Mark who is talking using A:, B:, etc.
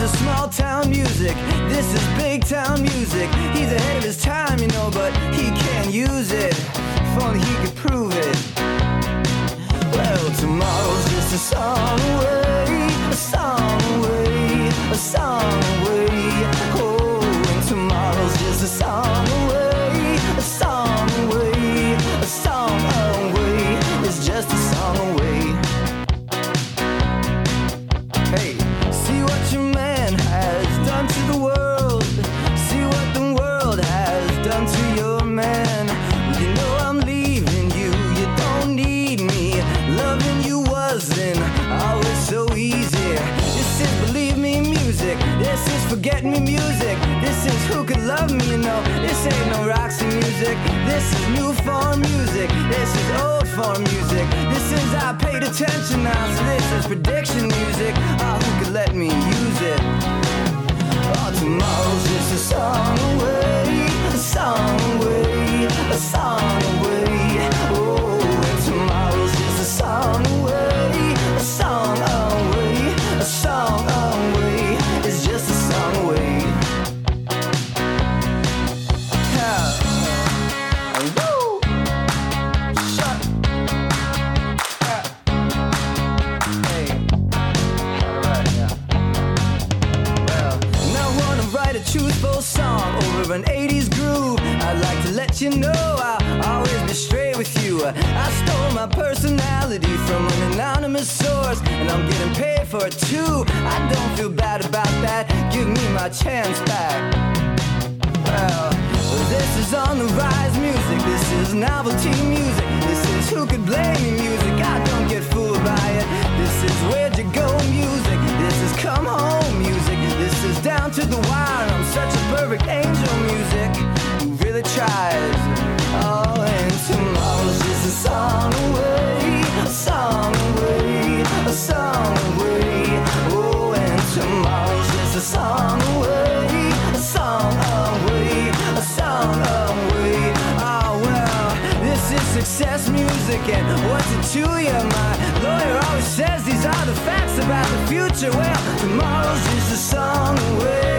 A: is small town music. This is big town music. He's ahead of his time, you know, but he can't use it. If only he could prove it. Well, tomorrow's just a song away, a song away, a song away. Oh, and tomorrow's just a song away, a song away, a song away. It's just a song away. Hey, see what your man has done to the world. See what the world has done to your man. You know I'm leaving you, you don't need me. Loving you wasn't always so easy. This is believe me music. This is forget me music. This is who could love me, you know. This ain't no Roxy music. This is new form music. This is old form music. This is I paid attention now, so this is prediction music. Oh, who could let me use it? Oh, tomorrow's just a song away, a song away, a song away. Oh, and tomorrow's just a song away, a song away, a song away. It's just a song away. Woo! Shut. Hey. Alright, yeah. Well, now I wanna write a truthful song over an 80s groove. I'd like to let you know I'll always be straight with you. I stole my personality from an anonymous source, and I'm getting paid for it too. I don't feel bad about that. Give me my chance back. Well, this is on the rise music. This is novelty music. This is who could blame me music. I don't get fooled by it. This is where'd you go music. This is come home music. This is down to the wire. I'm such a perfect angel music who really tries. Oh, and tomorrow's just a song away, a song away, a song away. Oh, and tomorrow's just a song away, a song away, a song away. Oh, well, this is success music, and what's it to you? My lawyer always says these are the facts about the future. Well, tomorrow's just a song away.